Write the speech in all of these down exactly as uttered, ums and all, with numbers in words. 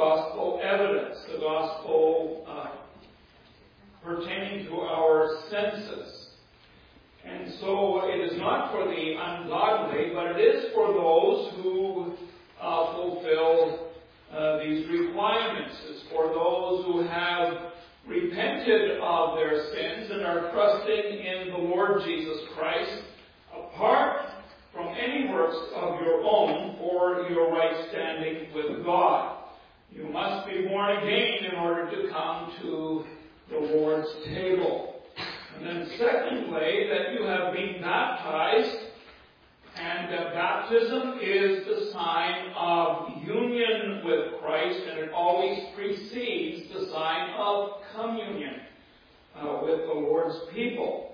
gospel evidence, the gospel uh, pertaining to our senses. And so it is not for the ungodly, but it is for those who uh, fulfill uh, these requirements. It's for those who have repented of their sins and are trusting in the Lord Jesus Christ, apart from any works of your own for your right standing with God. You must be born again in order to come to the Lord's table. And then secondly, that you have been baptized, and that baptism is the sign of union with Christ, and it always precedes the sign of communion uh, with the Lord's people.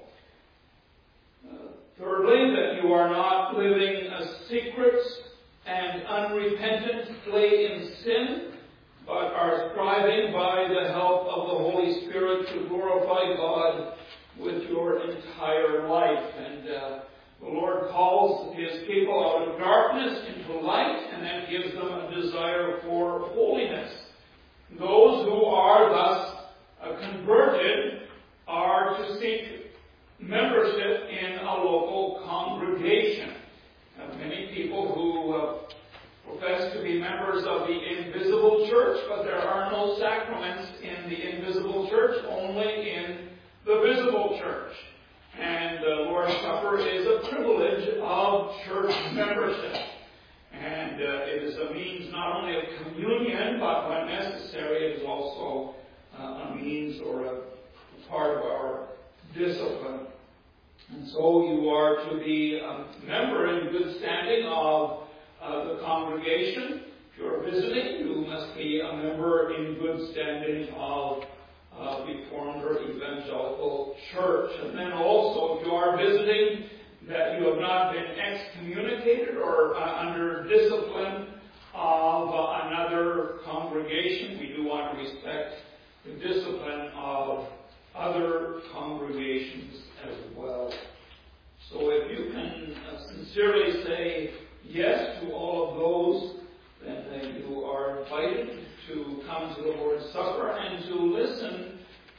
Uh, thirdly, that you are not living a secret and unrepentantly in sin, but are striving by the help of the Holy Spirit to glorify God with your entire life. And uh, the Lord calls His people out of darkness into light, and then gives them a desire for holiness. Those who are thus uh, converted are to seek membership in a local congregation. Uh, many people who uh, profess to be members of the invisible church, but there are no sacraments in the invisible church, only in the visible church. And the Lord's Supper is a privilege of church membership. And uh, it is a means not only of communion, but when necessary, it is also uh, a means or a part of our discipline. And so you are to be a member in good standing of uh, the congregation. If you're visiting, you must be a member in good standing of uh, Reformed or Evangelical Church. And then also, if you are visiting, that you have not been excommunicated or uh, under discipline of uh, another congregation. We do want to respect the discipline of other congregations as well. So if you can uh, sincerely say yes to all of those, then uh, you are invited to come to the Lord's Supper and to listen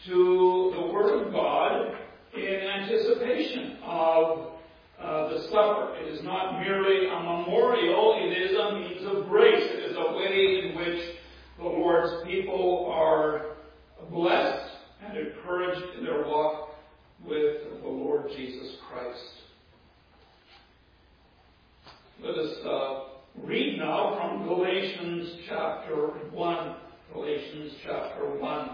to the Word of God in anticipation of uh, the supper. It is not merely a memorial, it is a means of grace. It is a way in which the Lord's people are blessed and encouraged in their walk with the Lord Jesus Christ. Let us uh, read now from Galatians chapter one. Galatians chapter one.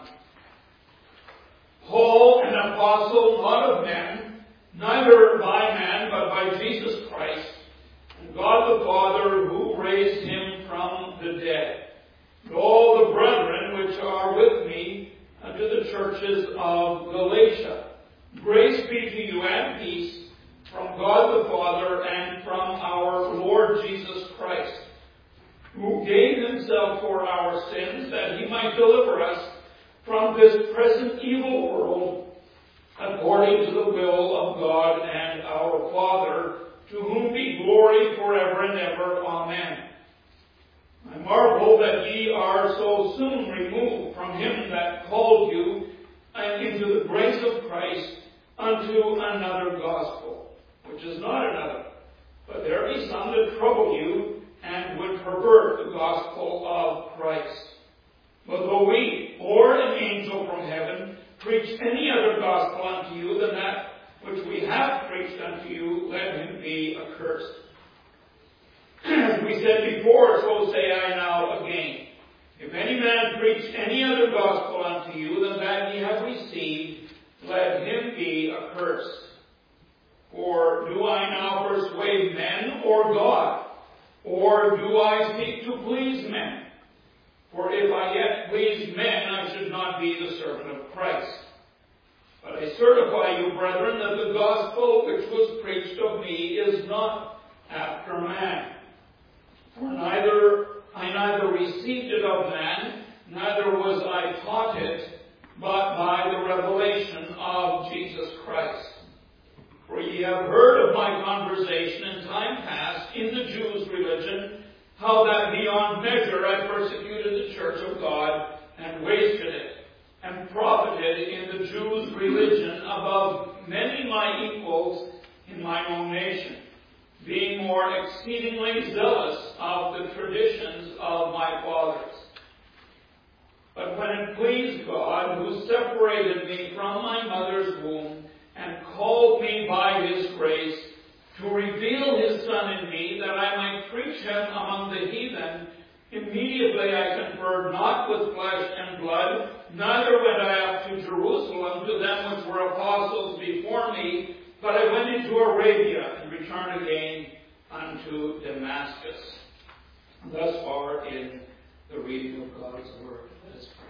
Paul, an apostle, not of men, neither by man, but by Jesus Christ, and God the Father, who raised him from the dead, and all the brethren which are with me unto the churches of Galatia. Grace be to you and peace from God the Father and from our Lord Jesus Christ, who gave himself for our sins, that he might deliver us from this present evil world, according to the will of God and our Father, to whom be glory forever and ever. Amen. I marvel that ye are so soon removed from him that called you and into the grace of Christ unto another gospel, which is not another. But there be some that trouble you and would pervert the gospel of Christ. But though we, or an angel from heaven, preach any other gospel unto you than that which we have preached unto you, let him be accursed. As we said before, so say I now again. If any man preach any other gospel unto you than that ye have received, let him be accursed. For do I now persuade men or God? Or do I seek to please men? For if I yet pleased men, I should not be the servant of Christ. But I certify you, brethren, that the gospel which was preached of me is not after man. For neither I neither received it of man, neither was I taught it, but by the revelation of Jesus Christ. For ye have heard of my conversation in time past in the Jews' religion, how that beyond measure I persecuted the church of exalted in the Jews' religion above many my equals in mine own nation, being more exceedingly zealous of the traditions of my fathers. But when it pleased God, who separated me from my mother's womb, and called me by His grace, to reveal His Son in me, that I might preach Him among the heathen, immediately I conferred not with flesh and blood, neither went I up to Jerusalem to them which were apostles before me, but I went into Arabia, and returned again unto Damascus. Thus far in the reading of God's Word. Let us pray.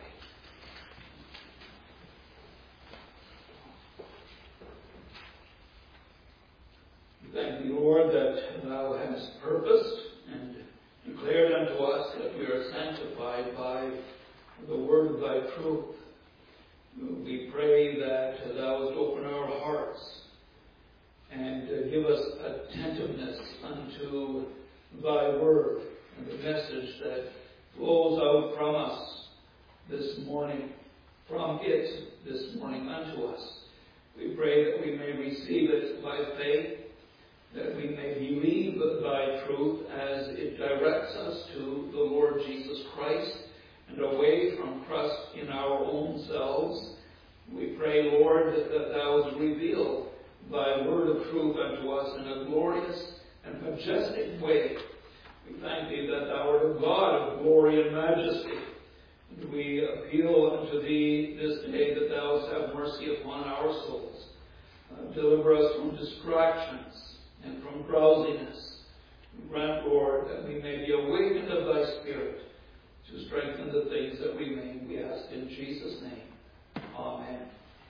Thank thee, Lord, that Thou hast purposed and declared unto us that we are sanctified by the word of Thy truth. We pray that Thou would open our hearts and give us attentiveness unto Thy word and the message that flows out from us this morning, from it this morning unto us. We pray that we may receive it by faith, that we may believe Thy truth as it directs us to the Lord Jesus Christ and away from trust in our own selves. We pray, Lord, that Thou would reveal Thy word of truth unto us in a glorious and majestic way. We thank Thee that Thou art a God of glory and majesty. And we appeal unto Thee this day that Thou wouldst have mercy upon our souls. Uh, deliver us from distractions and from drowsiness. Grant, Lord, that we may be awakened of Thy Spirit to strengthen the things that remain. We ask in Jesus' name. Amen.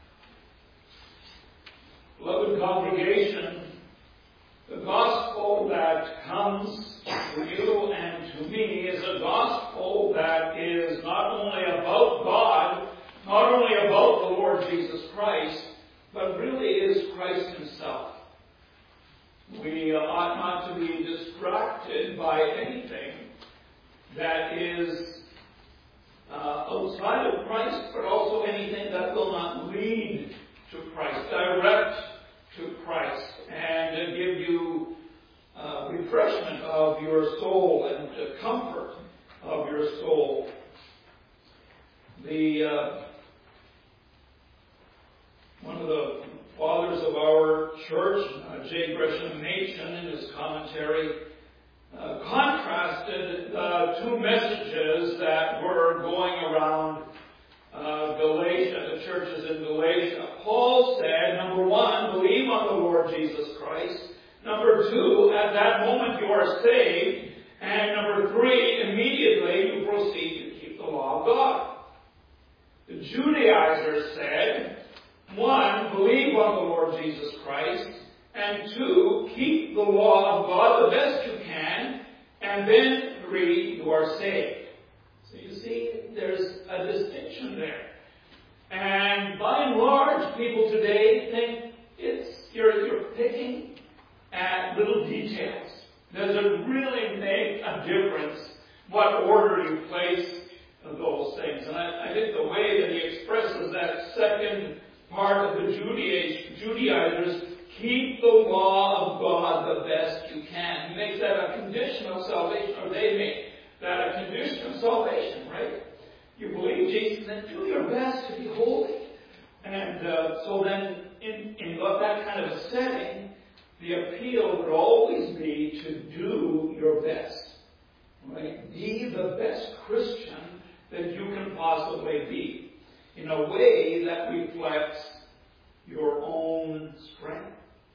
Beloved congregation, the gospel that comes to you and to me is a gospel that is not only about God, not only about the Lord Jesus Christ, but really is Christ Himself. We ought not to be distracted by anything that is uh, outside of Christ, but also anything that will not lead to Christ, direct to Christ, and uh, give you uh, refreshment of your soul and uh, comfort of your soul. The uh, one of the fathers of our church, uh, J. Gresham Machen, in his commentary, uh, contrasted the two messages that were going around uh, Galatia, the churches in Galatia. Paul said, number one, believe on the Lord Jesus Christ. Number two, at that moment you are saved. And number three, immediately you proceed to keep the law of God. The Judaizers said, one, believe on the Lord Jesus Christ, and two, keep the law of God the best you can, and then three, you are saved. So you see, there's a distinction there. And by and large, people today think it's you're, you're picking at little details. Does it really make a difference what order you place those things? And I, I think the way that he expresses that second part of the Judaizers, keep the law of God the best you can. He makes that a condition of salvation, or they make that a condition of salvation, right? You believe Jesus, then do your best to be holy. And uh, so then, in, in that kind of a setting, the appeal would always be to do your best. Right? Be the best Christian that you can possibly be, in a way that reflects your own strength.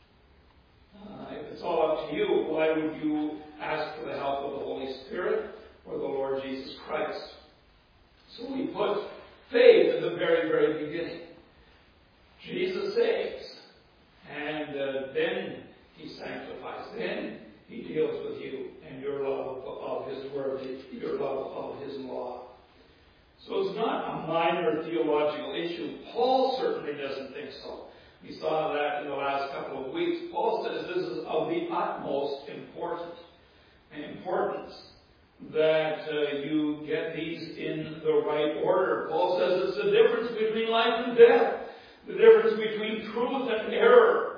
Uh, if it's all up to you, why would you ask for the help of the Holy Spirit or the Lord Jesus Christ? So we put faith at the very, very beginning. Jesus saves, and uh, then He sanctifies. Then He deals with you and your love of His Word, your love of His law. So it's not a minor theological issue. Paul certainly doesn't think so. We saw that in the last couple of weeks. Paul says this is of the utmost important importance. that uh, you get these in the right order. Paul says it's the difference between life and death, the difference between truth and error,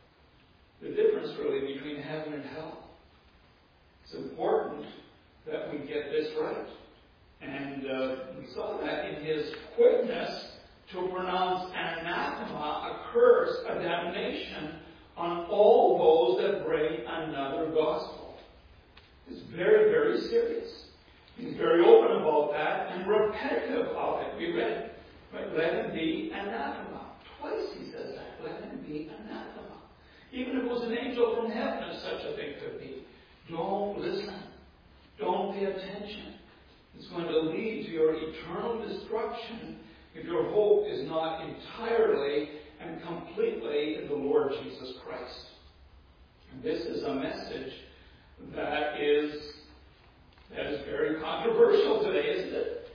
the difference really between heaven and hell. It's important that we get this right. And uh, we saw that in his quickness to pronounce anathema, a curse, a damnation, on all those that bring another gospel. It's very, very serious. He's very open about that and repetitive of it. We read, right? Let him be anathema. Twice he says that. Let him be anathema. Even if it was an angel from heaven, if such a thing could be. Don't listen. Don't pay attention. It's going to lead to your eternal destruction if your hope is not entirely and completely in the Lord Jesus Christ. And this is a message that is that is very controversial today, isn't it?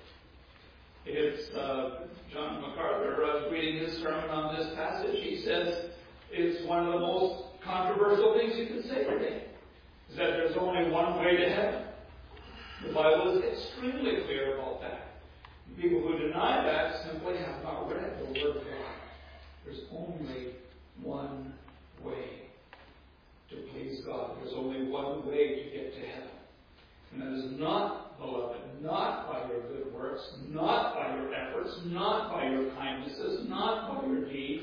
It's uh, John MacArthur. I was reading his sermon on this passage. He says it's one of the most controversial things you can say today, is that there's only one way to heaven. The Bible is extremely clear about that. People who deny that simply have not read the Word of God. There's only one way to please God. There's only one way to get to heaven. And that is not, beloved, not by your good works, not by your efforts, not by your kindnesses, not by your deeds,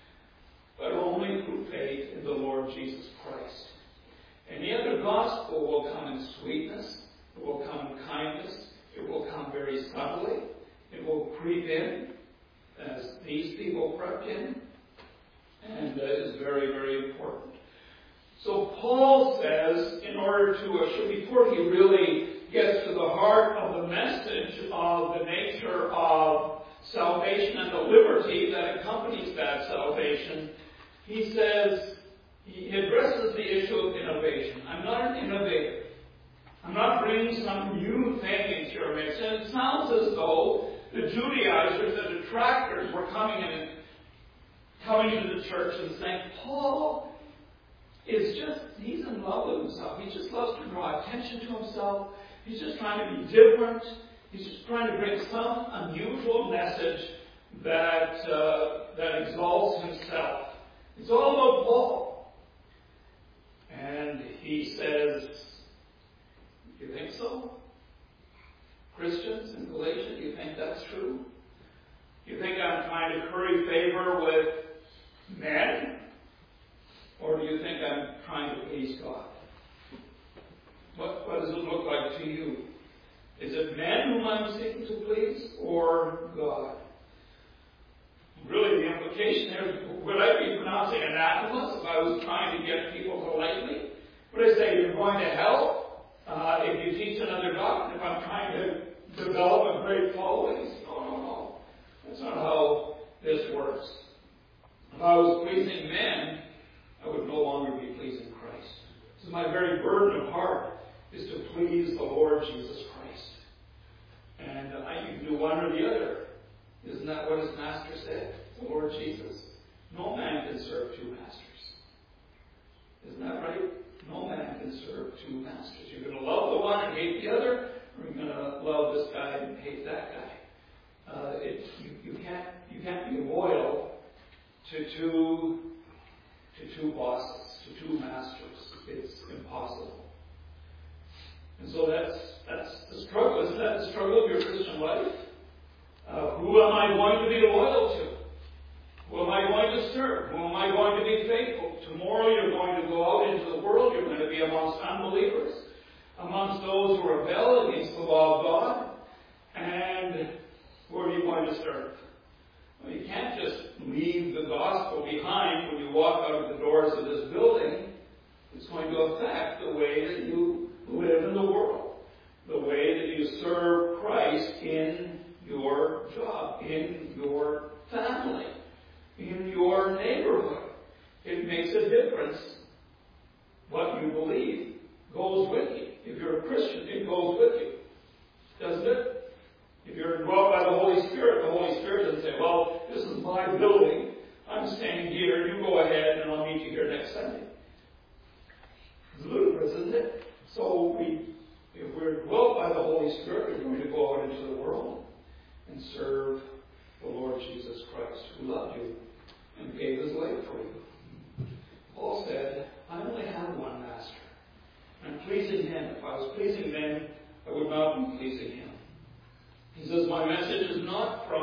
but only through faith in the Lord Jesus Christ. Any other gospel will come in sweetness, it will come in kindness, it will come very subtly, it will creep in, as these people crept in, and that is very, very important. So Paul says, in order to, uh, before he really gets to the heart of the message of the nature of salvation and the liberty that accompanies that salvation, he says, he addresses the issue of innovation. I'm not an innovator. I'm not bringing some new thing into your mix. And it sounds as though the Judaizers, the detractors, were coming in, coming to the church and saying, Paul is just, he's in love with himself. He just loves to draw attention to himself. He's just trying to be different. He's just trying to bring some unusual message that uh, that exalts himself. It's all about Paul. And he says, you think so? Christians in Galatia, do you think that's true? Do you think I'm trying to curry favor with men? Or do you think I'm trying to please God? What, what does it look like to you? Is it men whom I'm seeking to please, or God? Really, the implication there is, would I be pronouncing anathemas if I was trying to get people to like me? Would I say you're going to hell uh, if you teach another doctrine, if I'm trying to develop a great following? No, no, no. That's not how this works. If I was pleasing men, I would no longer be pleasing Christ. This is my very burden of heart, is to please the Lord Jesus Christ. And uh, I can do one or the other. Isn't that what his master said? The Lord Jesus. No man can serve two masters. Isn't that right? No man can serve two masters. You're going to love the one and hate the other, or you're going to love this guy and hate that guy. Uh, it, you, you can't you can't be loyal to two to two bosses, to two masters. It's impossible. And so that's that's the struggle. Isn't that the struggle of your Christian life? Uh, who am I going to be loyal to? Who am I going to serve? Who am I going to be faithful? Tomorrow you're going to go out into the world. You're going to be amongst unbelievers, amongst those who rebel against the law of God. And who are you going to serve? Well, you can't just leave the gospel behind when you walk out of the doors of this building. It's going to affect the way that you live in the world, the way that you serve Christ in your job, in your family, in your neighborhood. It makes a difference. What you believe goes with you. If you're a Christian, it goes with you. Doesn't it? If you're indwelt by the Holy Spirit, the Holy Spirit doesn't say, well, this is my building. I'm staying here. You go ahead and I'll meet you here next Sunday. It's ludicrous, isn't it? So we, if we're indwelt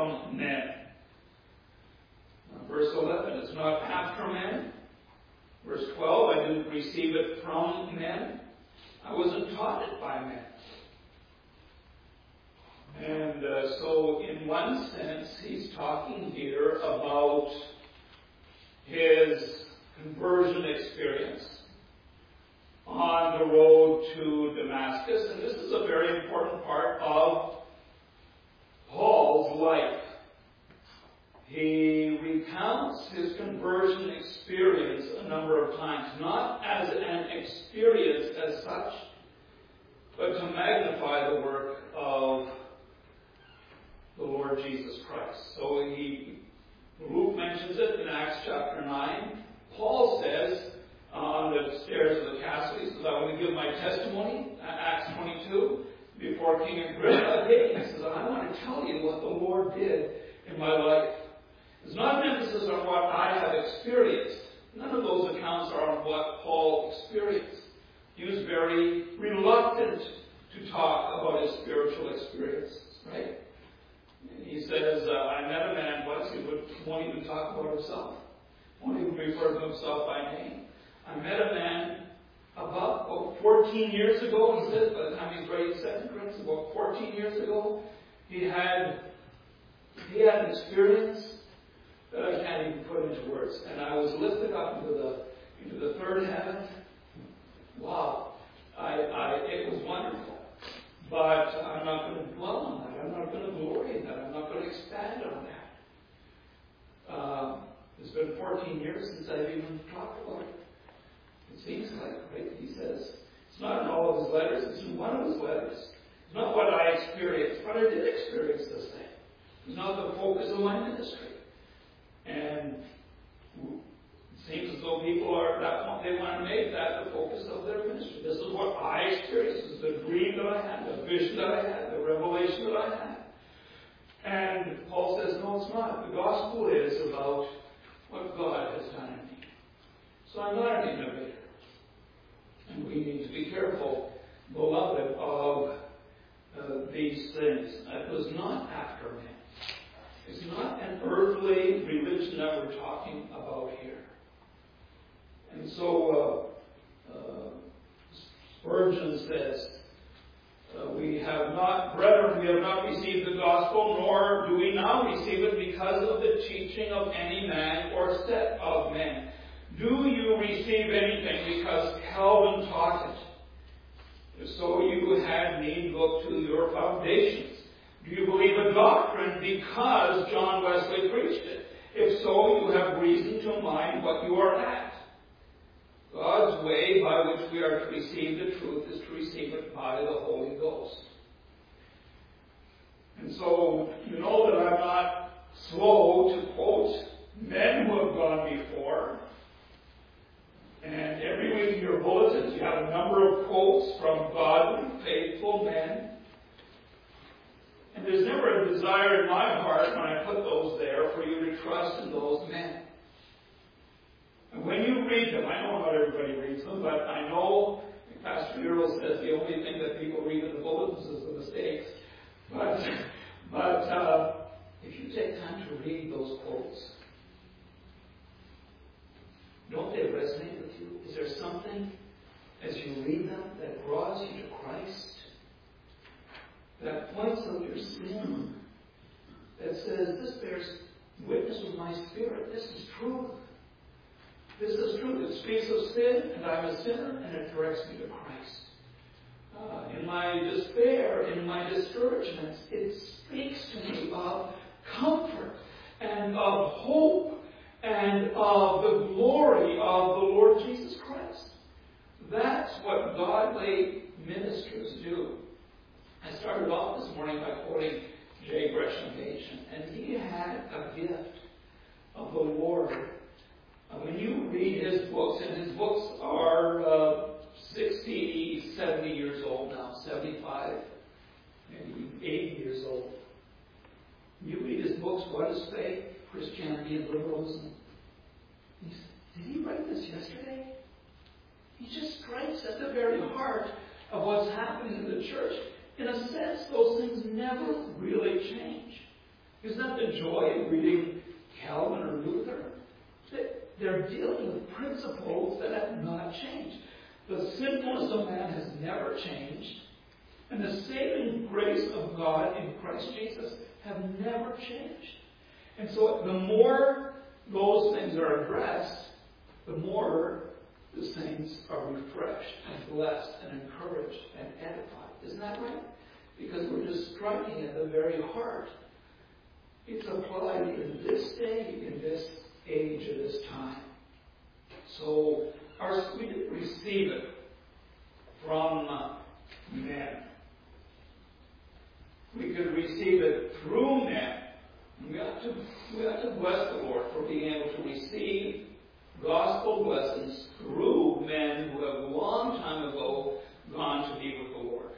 from men. Verse eleven, it's not after men. Verse twelve, I didn't receive it from men. I wasn't taught it by men. And uh, so, in one sense, he's talking here about his conversion experience on the road to Damascus. And this is a very important part of Paul's life. He recounts his conversion experience a number of times, not as an experience as such, but to magnify the work of the Lord Jesus Christ. So he, Luke mentions it in Acts chapter nine. Paul says uh, on the stairs of the castle, he says, I want to give my testimony, Acts twenty-two, before King Agrippa. He says, I want to tell you what the Lord did in my life. There's not an emphasis on what I have experienced. None of those accounts are on what Paul experienced. He was very reluctant to talk about his spiritual experiences, right? He says, uh, I met a man once who would, won't even talk about himself. Won't even refer to himself by name. I met a man about oh, fourteen years ago, he says, by the time he's ready Second Corinthians, about fourteen years ago, he had he had an experience that I can't even put into words. And I was lifted up into the into the third heaven. Wow. I, I it was wonderful. But I'm not going to dwell on that. I'm not going to glory in that. I'm not going to expand on that. Um, it's been fourteen years since I've even talked about it. It seems like, right? He says, it's not in all of his letters, it's in one of his letters. It's not what I experienced, but I did experience this thing. It's not the focus of my ministry. And it seems as though people are, that they want to make that the focus of their ministry. This is what I experienced. This is the dream that I had, the vision that I had, the revelation that I had. And Paul says, no, it's not. The gospel is about what God has done in me. So I'm not an innovator. And we need to be careful, beloved, of uh, these things. It was not after men. It's not an earthly religion that we're talking about here. And so uh, uh, Spurgeon says, uh, we have not, brethren, we have not received the gospel, nor do we now receive it because of the teaching of any man or set of men. Do you receive anything because Calvin taught it? If so, you had need look to your foundations. Do you believe a doctrine because John Wesley preached it? If so, you have reason to mind what you are at. God's way by which we are to receive the truth is to receive it by the Holy Ghost. And so, you know that I'm not slow to quote men who have gone before. And every week in your bulletins, you have a number of quotes from godly, faithful men. And there's never a desire in my heart when I put those there for you to trust in those men. And when you read them, I know not everybody reads them, but I know Pastor Earl says the only thing that people read in the bulletins is the mistakes. But, but uh, if you take time to read those quotes, don't they resonate with you? Is there something as you read them that draws you to Christ? That points out your sin? That says, this bears witness with my spirit. This is truth. This is truth. It speaks of sin, and I'm a sinner, and it directs me to Christ. Uh, in my despair, in my discouragements, it speaks to me of comfort and of hope and of the glory of the Lord Jesus Christ. That's what godly ministers do. I started off this morning by quoting J. Gresham Machen, and he had a gift of the Lord. Uh, when you read his books, and his books are uh, sixty, seventy years old now, seventy-five, maybe eighty years old. You read his books, What is Faith? Christianity and Liberalism. He said, did he write this yesterday? He just strikes at the very heart of what's happening in the church. In a sense, those things never really change. Isn't that the joy of reading Calvin or Luther? They're dealing with principles that have not changed. The sinfulness of man has never changed, and the saving grace of God in Christ Jesus have never changed. And so the more those things are addressed, the more the saints are refreshed and blessed and encouraged and edified. Isn't that right? Because we're just striking at the very heart. It's applied in this day, in this age, at this time. So our, we didn't receive it from uh, men. We could receive it through men. We have to, we have to bless the Lord for being able to receive gospel blessings through men who have long time ago gone to be with the Lord.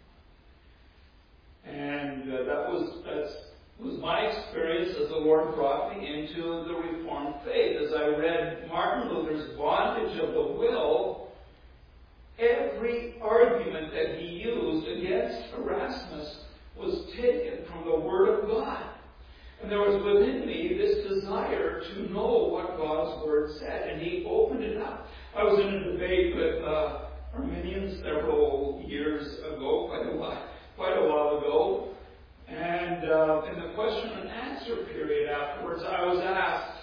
And uh, that was that's was my experience as the Lord brought me into the Reformed faith. As I read Martin Luther's Bondage of the Will, every argument that he used against Erasmus was taken from the Word of God. And there was within me this desire to know what God's Word said. And he opened it up. I was in a debate with uh, Arminians several years ago, quite a while, quite a while ago. And uh, in the question and answer period afterwards, I was asked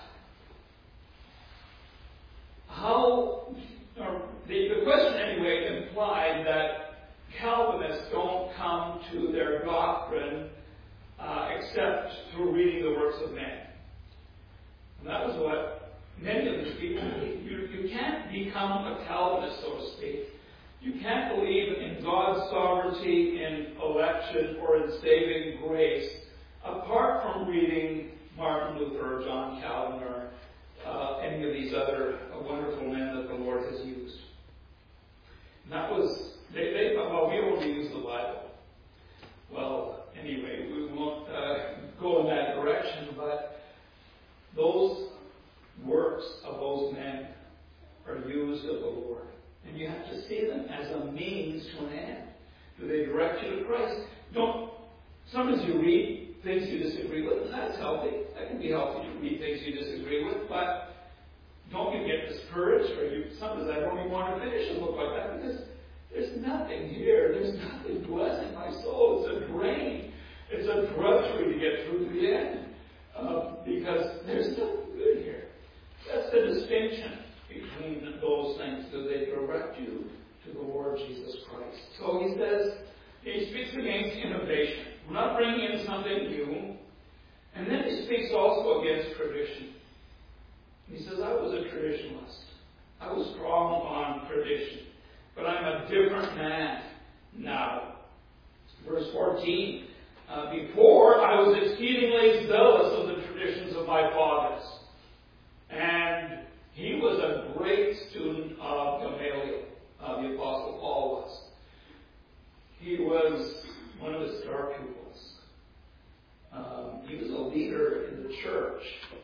how, or the, the question anyway implied that Calvinists don't come to their doctrine uh, except through reading the works of men. And that was what many of these people believe. You, you can't become a Calvinist, so to speak. You can't believe in God's sovereignty in election or in saving grace apart from reading Martin Luther or John Calvin or uh, any of these other uh, wonderful men that the Lord has used. And that was, they, they thought, well, we only use the Bible. Well, anyway, we won't uh, go in that direction, but those works of those men are used of the Lord. And you have to see them as a means to an end. Do they direct you to Christ? Don't. Sometimes you read things you disagree with, and that's healthy. That can be healthy to read things you disagree with, but don't you get discouraged, or you, sometimes I don't even want to finish a book like that because there's nothing here. There's nothing blessing my soul. It's a drain. It's a drudgery to get through to the end uh, because there's nothing good here. That's the distinction between those things. Do they direct you to the Lord Jesus Christ? So he says, he speaks against innovation. We're not bringing in something new. And then he speaks also against tradition. He says, I was a traditionalist. I was strong on tradition. But I'm a different man now. Verse fourteen. Uh, before, I was exceedingly zealous of the traditions of my fathers. And he was a great student of Gamaliel, uh, the Apostle Paul was. He was one of his star pupils. Um, he was a leader in the church.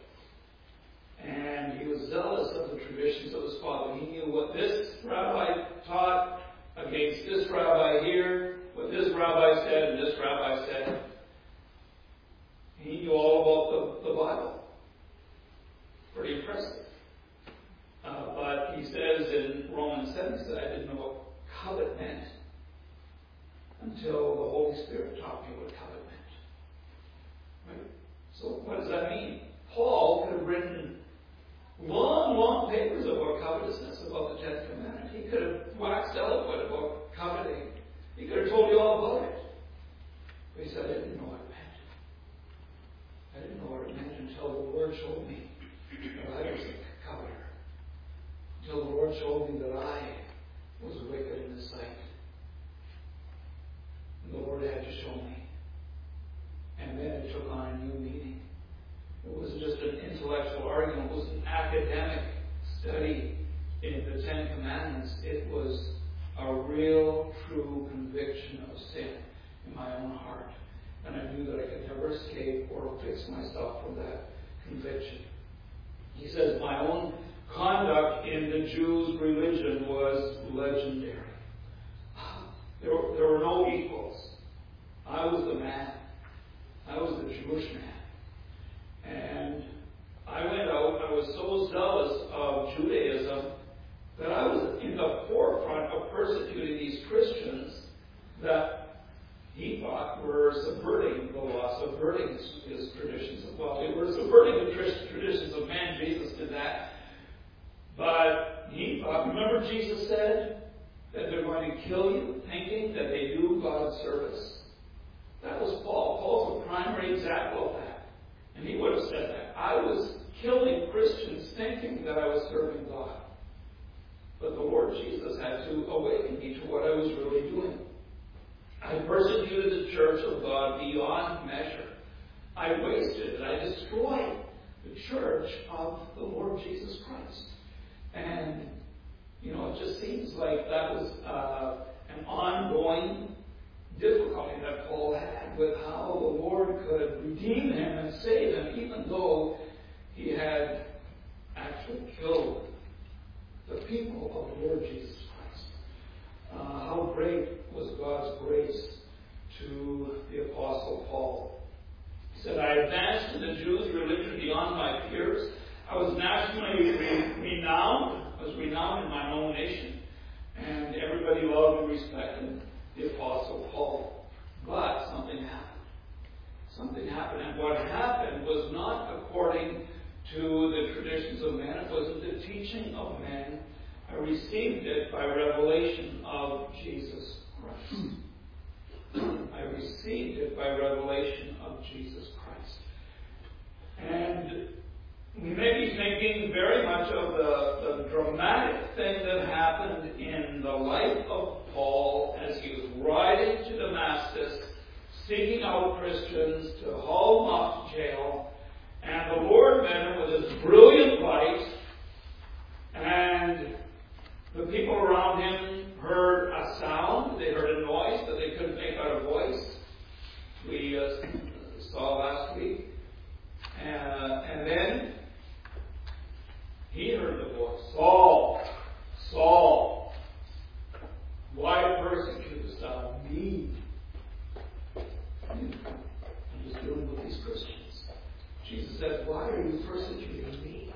And he was zealous of the traditions of his father. He knew what this rabbi taught against this rabbi here, what this rabbi said and this rabbi said. He knew all about the, the Bible. Pretty impressive. Uh, but he says in Romans seven, he said, I didn't know what covet meant until the Holy Spirit taught me what covet meant. Right? So what does that mean? Paul could have written long, long papers about covetousness, about the Ten Commandments. He could have waxed eloquent about coveting. He could have told you all about it. But he said, I didn't know what it meant. I didn't know what it meant until the Lord showed me that I was a coveter. Until the Lord showed me that I was wicked in His sight. And the Lord had to show me. And then it took on a new meaning. It wasn't just an intellectual argument. It was an academic study in the Ten Commandments. It was a real, true conviction of sin in my own heart. And I knew that I could never escape or fix myself from that conviction. He says, my own conduct in the Jews' religion was legendary. There were, there were no equals. I was the man. I was the Jewish man. example of that. And he would have said that. I was killing Christians thinking that I was serving God. But the Lord Jesus had to awaken me to what I was really doing. I persecuted the church of God beyond measure. I wasted and I destroyed the church of the Lord Jesus Christ. And, you know, it just seems like that was uh, an ongoing difficulty that Paul had with how the Lord could redeem him and save him, even though he had actually killed the people of the Lord Jesus Christ. Uh, how great was God's grace to the Apostle Paul. He said, I advanced in the Jews' religion beyond my peers. I was nationally re- renowned, I was renowned in my own nation, and everybody loved and respected the Apostle Paul. But something happened. Something happened. And what happened was not according to the traditions of men. It wasn't the teaching of men. I received it by revelation of Jesus Christ. I received it by revelation of Jesus Christ. And we may be thinking very much of the, the dramatic thing that happened in the life of Paul as he was riding to Damascus, seeking out Christians to haul them off to jail. And the Lord met him with his brilliant light, and the people around him heard a sound. They heard a noise, but they couldn't make out a voice. We uh, saw last week. Uh, and then he heard the voice, Saul, Saul, why persecutest thou me? I'm just dealing with these Christians. Jesus said, why are you persecuting me?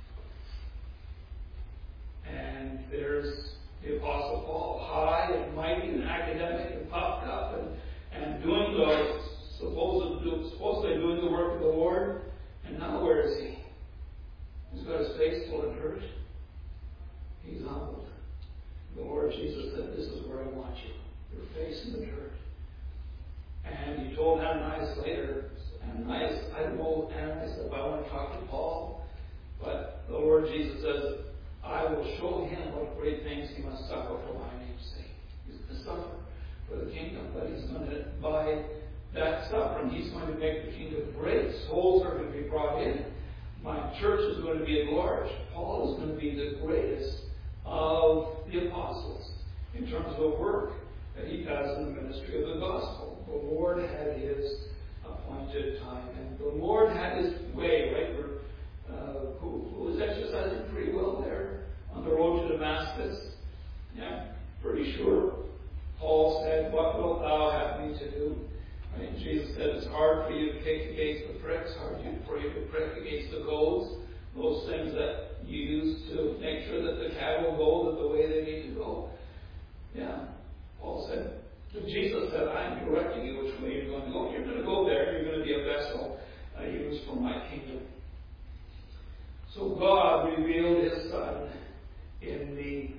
And there's the Apostle Paul, high and mighty and academic and puffed up and, and doing the supposed, supposedly doing the work of the Lord. And now where is he? He's got his face full of dirt. He's humbled. The Lord Jesus said, this is where I want you. Your face in the dirt. And he told Ananias later, Ananias, I don't know Ananias if I want to talk to Paul, but the Lord Jesus says, I will show him what great things he must suffer for my name's sake. He's going to suffer for the kingdom, but he's going to, by that suffering, he's going to make the kingdom great. Souls are going to be brought in. My church is going to be enlarged. Paul is going to be the greatest of the apostles in terms of the work that he does in the ministry of the gospel. The Lord had his appointed time, and the Lord had his way, right? Where, uh, who, who was exercising free will there on the road to Damascus? Yeah, pretty sure. Paul said, what wilt thou have me to do? Right? Jesus said, it's hard for you to kick against the pricks, hard for you to prick against the goads, those things that you use to make sure that the cattle go the way they need to go. Yeah, Paul said, Jesus said, I'm directing you which way you're going to go. You're going to go there. You're going to be a vessel uh, used for my kingdom. So God revealed his Son in me.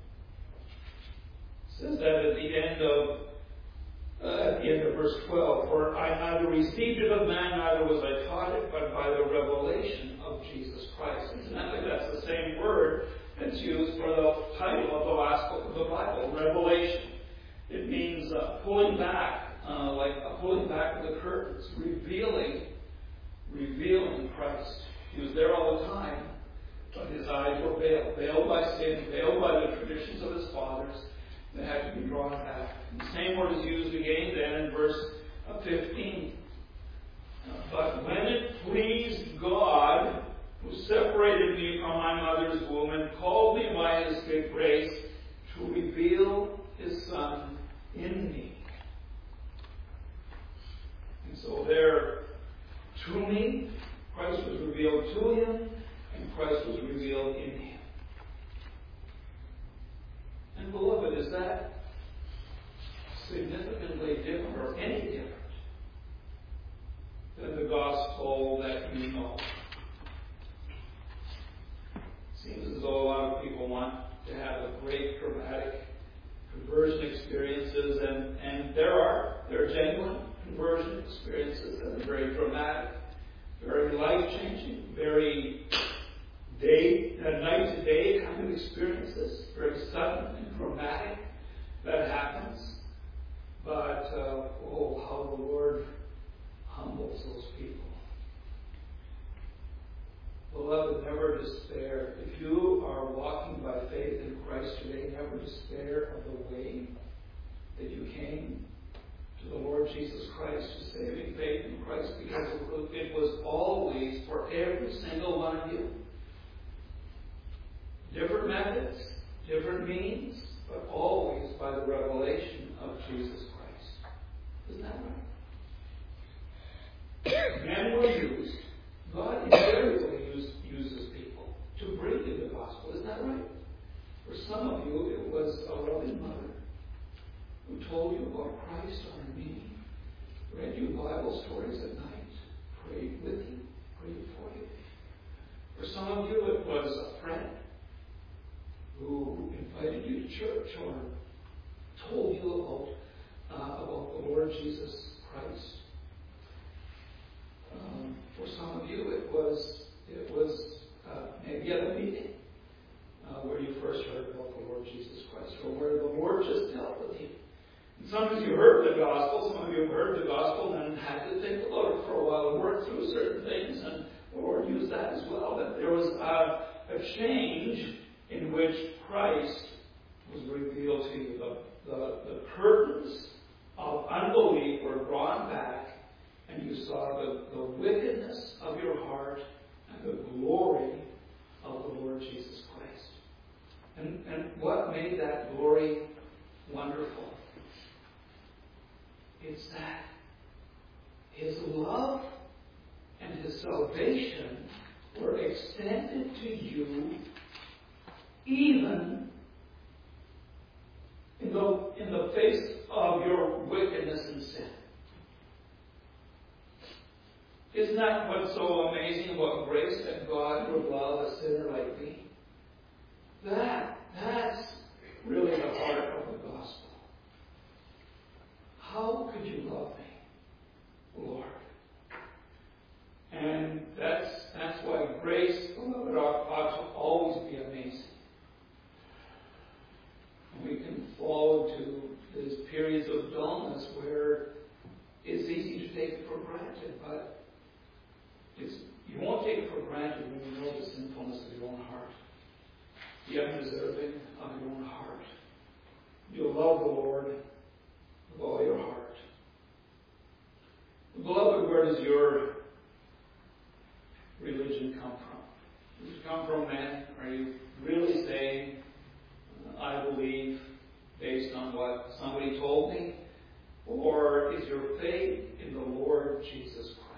It says that at the end of uh, at the end of verse twelve, for I neither received it of man, neither was I taught it, but by the revelation of Jesus Christ. Incidentally, that's the same word that's used for the title of the last book of the Bible, Revelation. It means uh, pulling back, uh, like uh, pulling back the curtains, revealing, revealing Christ. He was there all the time, but his eyes were veiled, veiled by sin, veiled by the traditions of his fathers. They had to be drawn back. And the same word is used again then in verse fifteen. But when it pleased God, who separated me from my mother's womb and called me by his great grace, to reveal his Son in me. And so there, to me, Christ was revealed to him, and Christ was revealed in him. And beloved, is that significantly different or any different than the gospel that you know? It seems as though a lot of people want to have a great dramatic conversion experiences, and, and there are. They're genuine conversion experiences that are very dramatic, very life-changing, very day, uh, night-to-day kind of experiences, very sudden and dramatic that happens. But, uh, oh, how the Lord humbles those people. Beloved, never despair. If you are walking by faith in Christ today, never despair of the way that you came to the Lord Jesus Christ to saving faith in Christ, because it was always for every single one of you. Different methods, different means, but always by the revelation of Jesus Christ. Isn't that right? Men were used. God invariably use, uses people to bring you the gospel. Isn't that right? For some of you, it was a loving mother who told you about Christ on her knee, read you Bible stories at night, prayed with you, prayed for you. For some of you, it was a friend who invited you to church or told you about, uh, about the Lord Jesus Christ. Um, for some of you, it was it was uh, maybe at a meeting uh, where you first heard about the Lord Jesus Christ, or where the Lord just dealt with you. And sometimes you heard the gospel, some of you heard the gospel and had to think about it for a while and work through certain things, and the Lord used that as well. But there was a, a change in which Christ was revealed to you. The, the, the curtains of unbelief were drawn back, and you saw the, the wickedness of your heart and the glory of the Lord Jesus Christ. And, and what made that glory wonderful? It's that His love and His salvation were extended to you even in the, in the face of your wickedness and sin. Isn't that what's so amazing about grace, that God would love a sinner like me? That, that's really the heart of the gospel. How could you love me, Lord? And that's that's why grace, beloved, ought, ought to always be amazing. And we can fall into these periods of dullness where it's easy to take it for granted, but it's, you won't take it for granted when you know the sinfulness of your own heart, the undeserving of your own heart. You'll love the Lord with all your heart. Beloved, where does your religion come from? Does it come from men? Are you really saying, I believe based on what somebody told me? Or is your faith in the Lord Jesus Christ?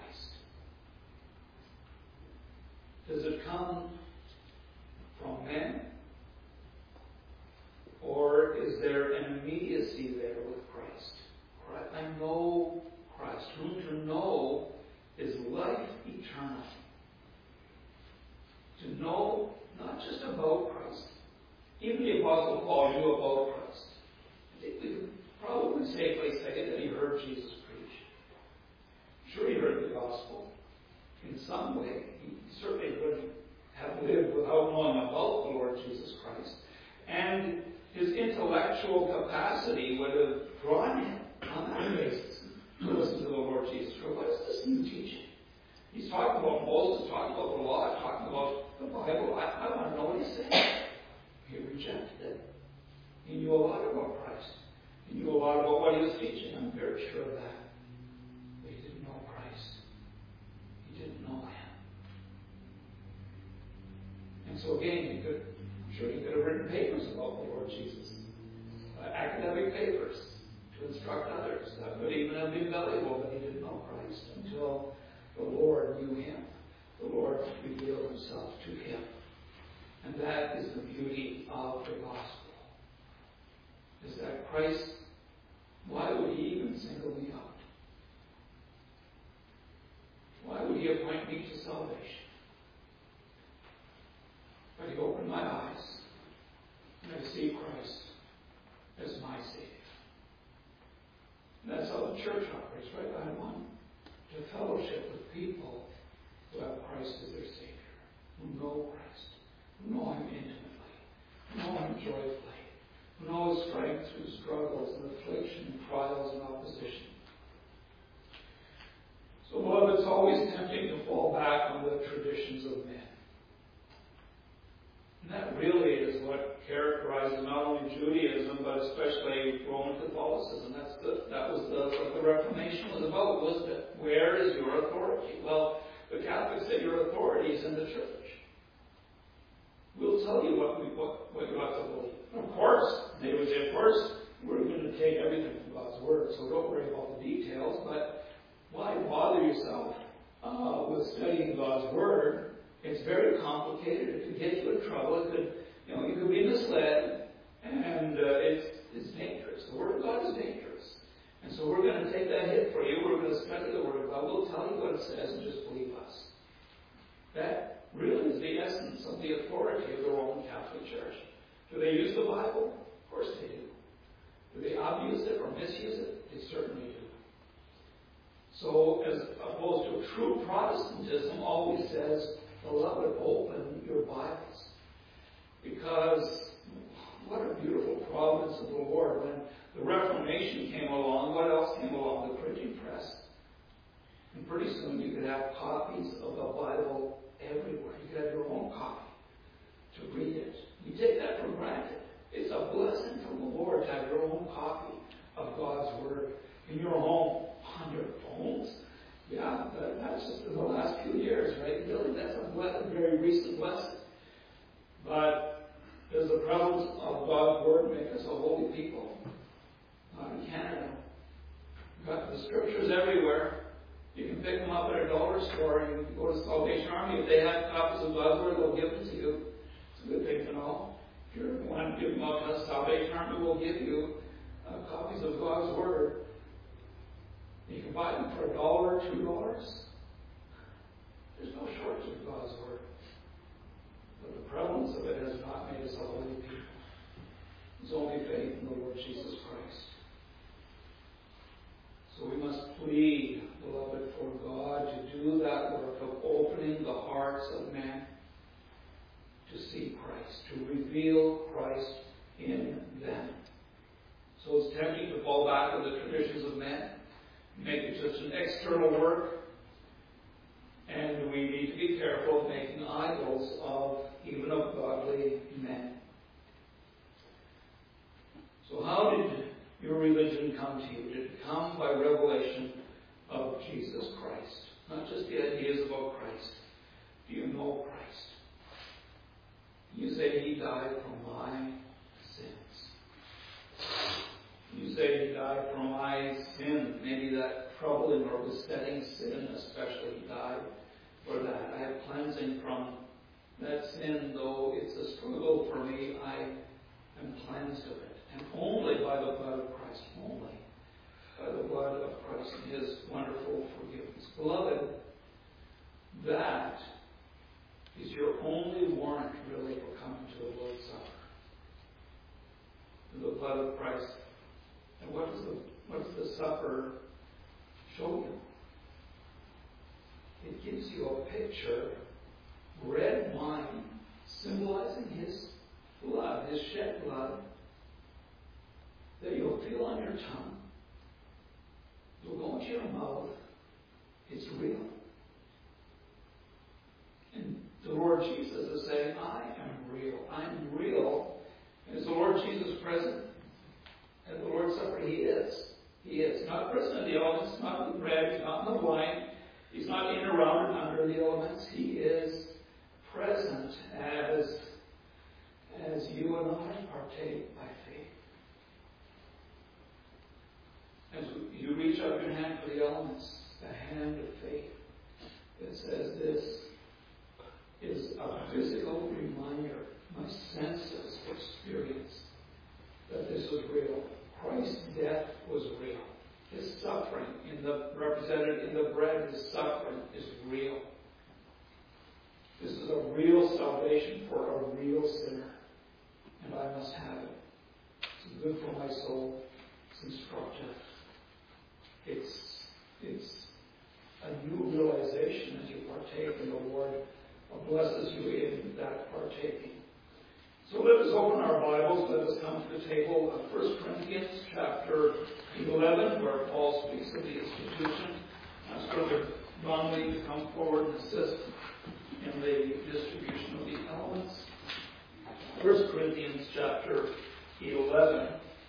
Does it come from men? Or is there an immediacy there with Christ? Christ? I know Christ. Whom to know is life eternal. To know not just about Christ. Even the Apostle Paul knew about Christ. I think we can probably safely say that he heard Jesus preach. Sure, he heard the gospel in some way. He certainly wouldn't have lived without knowing about the Lord Jesus Christ. And his intellectual capacity would have drawn him on that basis to listen to the Lord Jesus Christ. What is this new teaching? He's talking about Moses, talking about the law, talking about the Bible. I, I want to know what he's saying. He rejected it. He knew a lot about Christ. He knew a lot about what he was teaching. I'm very sure of that. But he didn't know Christ. He didn't know him. And so again, he could, I'm sure he could have written papers about the Lord Jesus. Uh, academic papers to instruct others. That would even have been valuable, but he didn't know Christ until the Lord knew him. The Lord revealed himself to him. And that is the beauty of the gospel. Is that Christ, why would he even single me out? Why would he appoint me to salvation? But he opened my eyes, and I see Christ as my Savior. And that's how the church operates, right. I want to fellowship with people who have Christ as their Savior, who know Christ, who know Him intimately, who know Him joyfully, who know His strength through struggles and affliction and trials and opposition. So, beloved, it's always tempting to fall back on the traditions of men. And that really is what characterizes not only Judaism, but especially Roman Catholicism. That's the, that was the, what the Reformation was about, wasn't it? Where is your authority? Well, the Catholics say your authority is in the church. We'll tell you what, we, what, what you ought to believe. Of course, they would say, of course, we're going to take everything from God's Word, so don't worry about the details, but why bother yourself uh, with studying God's Word? It's very complicated. It could get you in trouble. It could, you know, you could be misled, and uh, it's it's dangerous. The Word of God is dangerous, and so we're going to take that hit for you. We're going to study the Word of God. We'll tell you what it says, and just believe us. That really is the essence of the authority of the Roman Catholic Church. Do they use the Bible? Of course they do. Do they abuse it or misuse it? They certainly do. So, as opposed to true Protestantism, always says, beloved, open your Bibles. Because what a beautiful providence of the Lord. When the Reformation came along, what else came along? The printing press. And pretty soon you could have copies of the Bible everywhere. You could have your own copy to read it. You take that for granted. It's a blessing from the Lord to have your own copy of God's Word in your home, on your phones. Yeah, that's just in the last few years, right? Really, that's a, blessing, a very recent blessing. But does the presence of God's Word make us a holy people? Not in Canada. We've got the Scriptures everywhere. You can pick them up at a dollar store, and you can go to Salvation Army. If they have copies of God's Word, they'll give them to you. It's a good thing to know. If you're going to give them out to us, Salvation Army will give you uh, copies of God's Word. You can buy them for a dollar, two dollars. There's no shortage of God's Word. But the prevalence of it has not made us a holy people. It's only faith in the Lord Jesus Christ. So we must plead, beloved, for God to do that work of opening the hearts of men to see Christ, to reveal Christ in them. So it's tempting to fall back on the traditions of men, make it just an external work, and we need to be careful of making idols of even of godly men. So how did your religion come to you? Did it come by revelation of Jesus Christ? Not just the ideas about Christ. Do you know Christ? You say He died for my sins. You say He died for my sin. Maybe that troubling or besetting sin especially. He died for that. I have cleansing from that sin, though it's a struggle for me. I am cleansed of it. And only by the blood of Christ. Only by the blood of Christ and His wonderful forgiveness. Beloved, that is your only warrant, really, for coming to the Lord's Supper. The blood of Christ. And what does the, what does the supper show you? It gives you a picture, red wine, symbolizing His blood, His shed blood, that you'll feel on your tongue. It'll go into your mouth. It's real. And the Lord Jesus is saying, I am real. I'm real. And is the Lord Jesus present at the Lord's Supper? He is. He is. Not present in the elements, not in the bread, He's not in the wine. He's not in, around, and under the elements. He is present as, as you and I partake by faith. As you reach out your hand for the elements, the hand of faith that says this is a physical reminder, my senses experience that this is real. Christ's death was real. His suffering, in the represented in the bread, His suffering is real. This is a real salvation for a real sinner. And I must have it. It's good for my soul. It's instructive. It's It's a new realization as you partake, and the Lord blesses you in that partaking. So let us open our Bibles. Let us come to the table of First Corinthians chapter eleven, where Paul speaks of the institution. Ask Brother Donnelly to come forward and assist in the distribution of the elements. First Corinthians chapter eleven.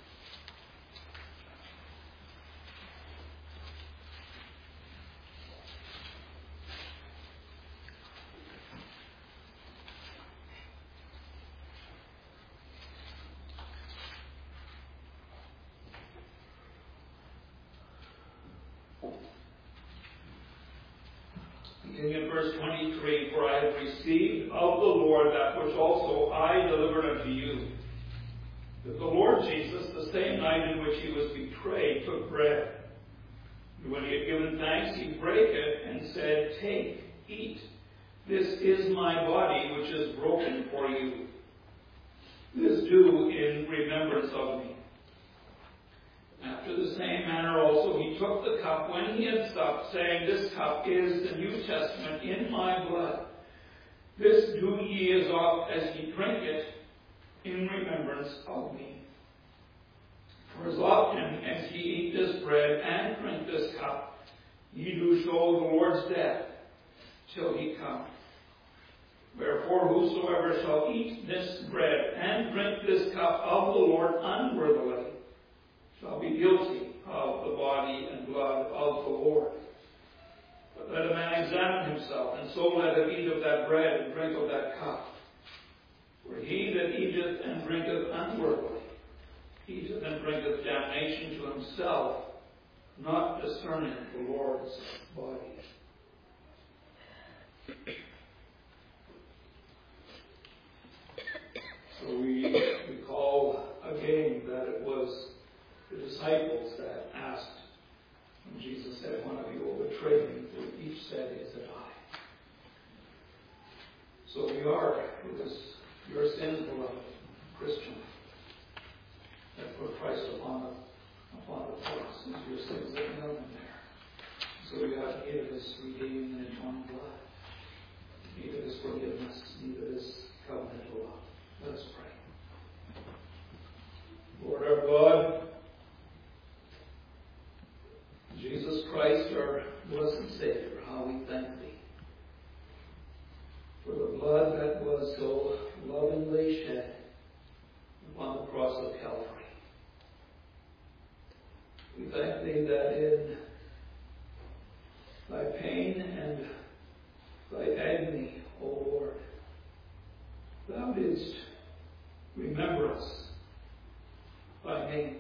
Beginning in verse twenty-three, for I have received of the Lord that which also I delivered unto you. That the Lord Jesus, the same night in which he was betrayed, took bread. And when he had given thanks, he brake it and said, Take, eat. This is my body, which is broken for you. This do in remembrance of me. After the same manner also he took the cup when he had supped, saying, This cup is the New Testament in my blood. This do ye as oft as ye drink it in remembrance of me. For as often as ye eat this bread and drink this cup, ye do show the Lord's death till he come. Wherefore whosoever shall eat this bread and drink this cup of the Lord unworthily shall be guilty of the body and blood of the Lord. But let a man examine himself, and so let him eat of that bread and drink of that cup. For he that eateth and drinketh unworthily eateth and drinketh damnation to himself, not discerning the Lord's body. So we recall again that it was the disciples that asked, when Jesus said, One of you will betray me, they each said, Is it I? So we are, it was your sins, beloved Christian, that put Christ upon the, upon the cross. It's your sins that nailed him there. So we have need of his redeeming and atoning blood, need of his forgiveness, need of his covenantal love. Let us pray. Lord our God, Jesus Christ, our blessed Savior, how we thank Thee for the blood that was so lovingly shed upon the cross of Calvary. We thank Thee that in Thy pain and Thy agony, O Lord, Thou didst remember us by name.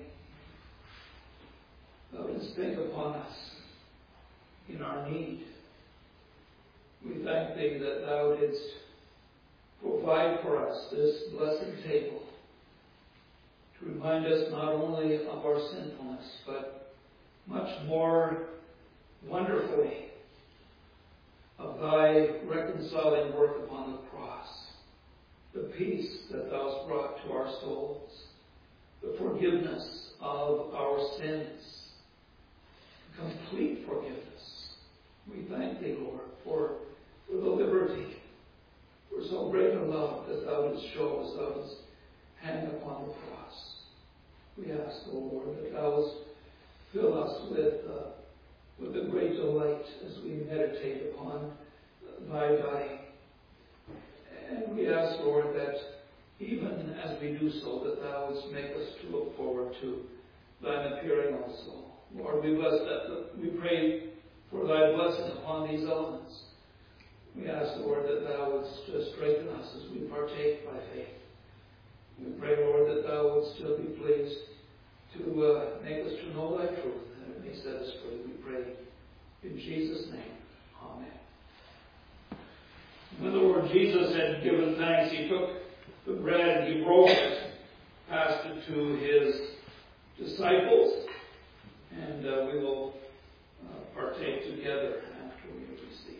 Thou didst think upon us in our need. We thank Thee that Thou didst provide for us this blessed table to remind us not only of our sinfulness, but much more wonderfully of Thy reconciling work upon the cross, the peace that Thou hast brought to our souls, the forgiveness of our sins, complete forgiveness. We thank Thee, Lord, for, for the liberty, for so great a love that Thou didst show us, Thou didst hang upon the cross. We ask, O Lord, that Thou wouldst fill us with, uh, with a great delight as we meditate upon Thy dying. And we ask, Lord, that even as we do so, that Thou wouldst make us to look forward to Thine appearing also. Lord, we bless that. We pray for Thy blessing upon these elements. We ask, Lord, that Thou wouldst strengthen us as we partake by faith. We pray, Lord, that Thou wouldst still be pleased to uh, make us to know Thy truth, and it may set us free. We pray in Jesus' name. Amen. When the Lord Jesus had given thanks, He took the bread, He broke it, passed it to His disciples, and uh, we will uh, partake together after we have received.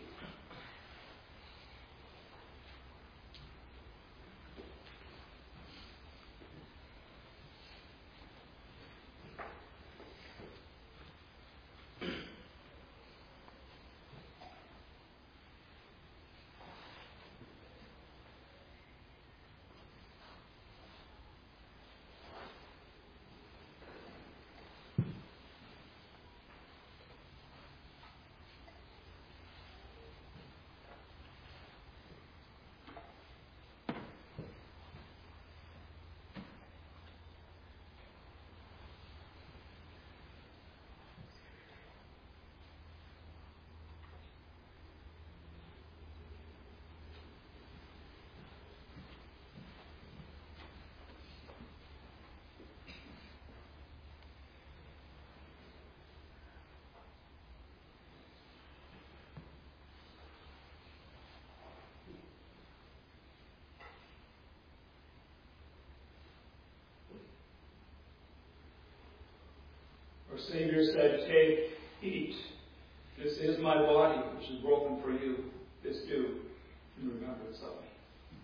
Savior said, "Take, eat. This is my body, which is broken for you. This do in remembrance of me."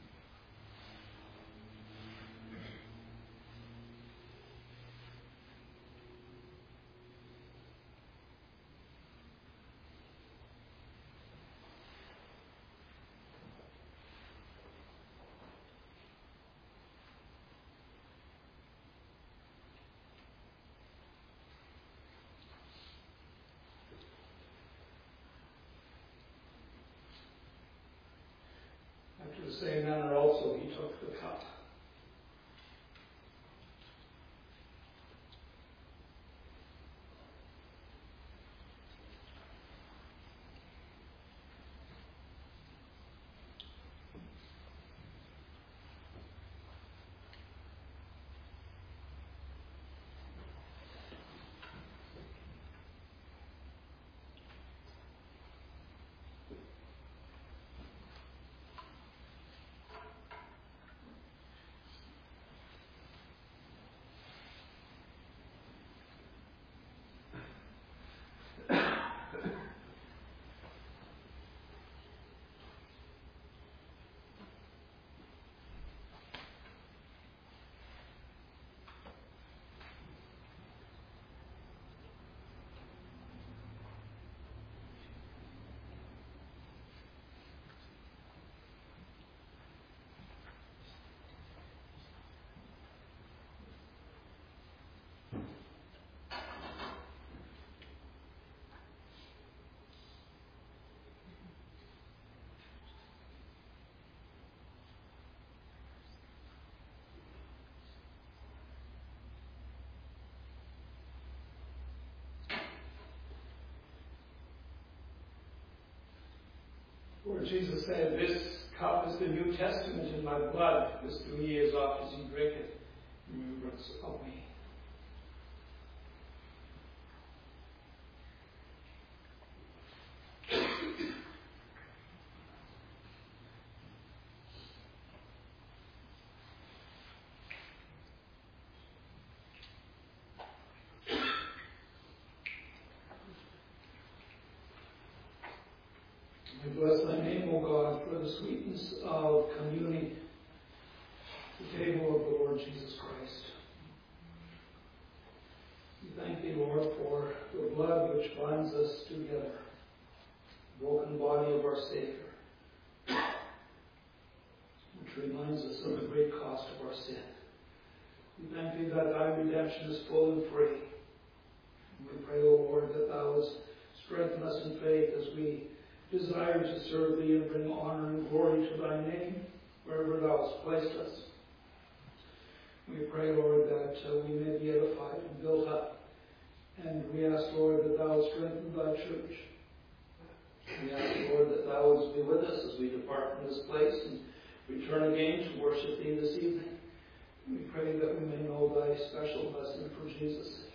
After the same manner also he took the cup. Lord Jesus said, "This cup is the New Testament in my blood. This do ye as oft as ye drink it in remembrance of me." We bless thy name, O God, for the sweetness of communing the table of the Lord Jesus Christ. We thank thee, Lord, for the blood which binds us together, the broken body of our Savior, which reminds us of the great cost of our sin. We thank thee that thy redemption is full and free. And we pray, O Lord, that thou wouldst strengthen us in faith as we desire to serve thee and bring honor and glory to thy name wherever thou hast placed us. We pray, Lord, that uh, we may be edified and built up. And we ask, Lord, that thou wouldst strengthen thy church. We ask, Lord, that thou wouldst be with us as we depart from this place and return again to worship thee this evening. We pray that we may know thy special blessing for Jesus' sake.